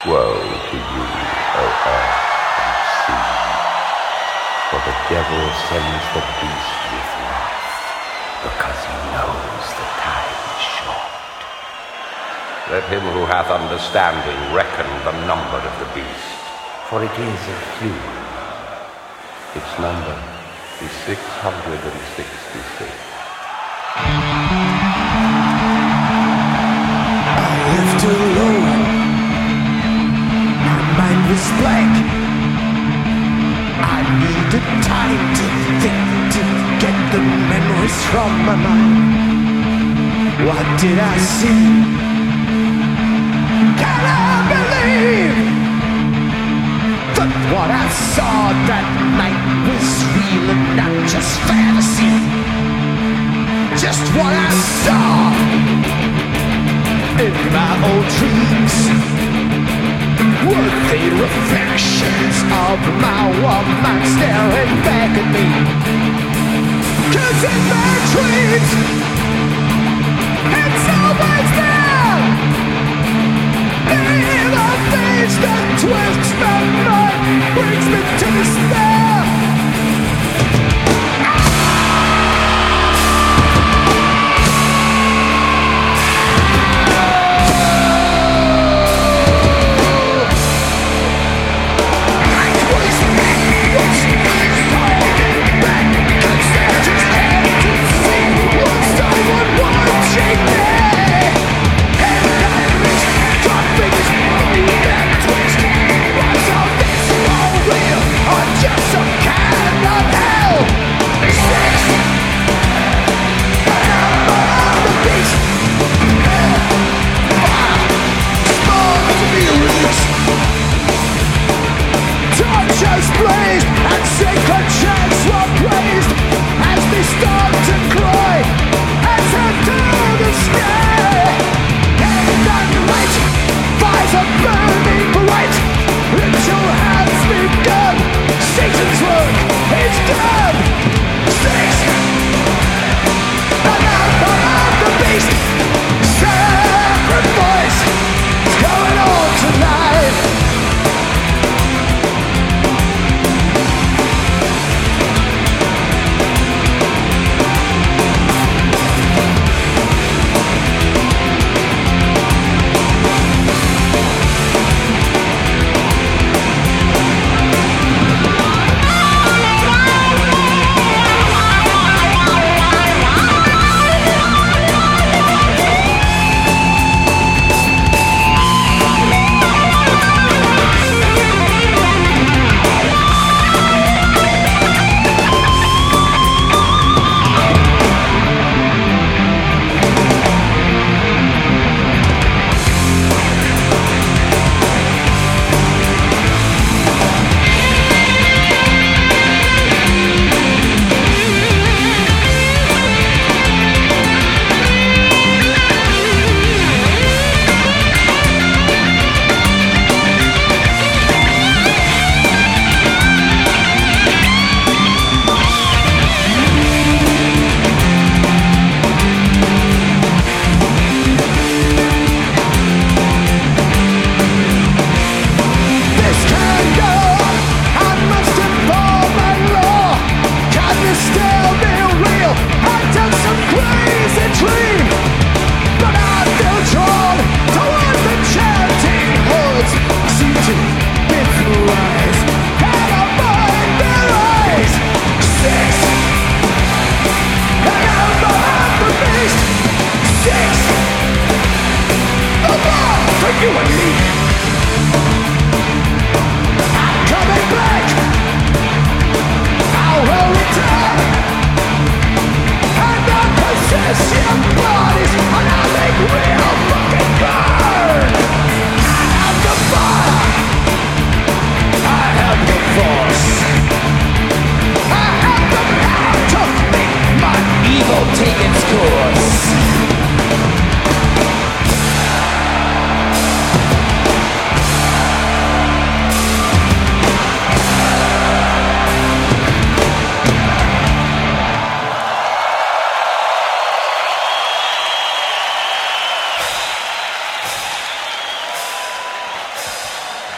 Woe to you, O earth and sea, for the devil sends the beast with wrath, because he knows the time is short. Let him who hath understanding reckon the number of the beast, for it is a human. Its number is 666. I left alone. My mind was blank. I needed time to think, to get the memories from my mind. What did I see? Can I believe that what I saw that night was real and not just fantasy? Just what I saw in my old dreams. Were they reflections of my woman staring back at me? 'Cause in my dreams, it's always there. The face that twists my mind brings me to despair.